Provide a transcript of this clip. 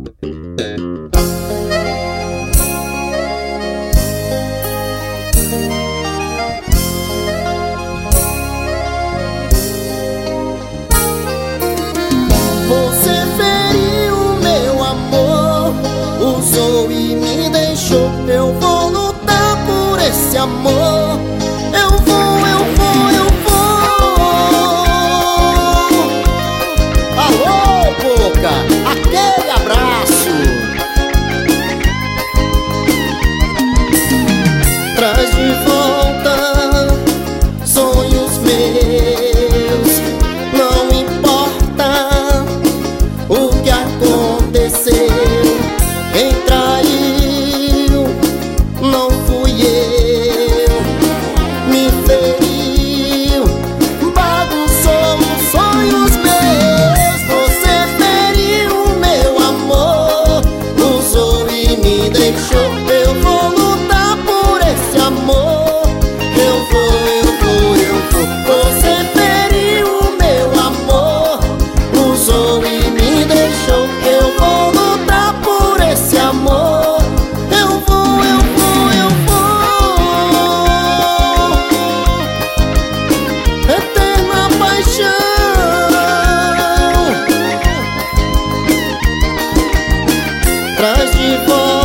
Você feriu meu amor, usou e me deixou. Eu vou lutar por esse amor. Eu vou, eu vou, eu vou. Alô, boca, aquele abraço. Traz de volta sonhos meus. Não importa o que aconteceu. Quem traiu não fui eu. Me feriu, bagunçou os sonhos meus. Você feriu meu amor, usou e me deixou. Eu vou lutar por esse amor. Eu vou, eu vou, eu vou. Você feriu meu amor, usou e me deixou. Eu vou lutar por esse amor. Eu vou, eu vou, eu vou. Eterna paixão. Traz de volta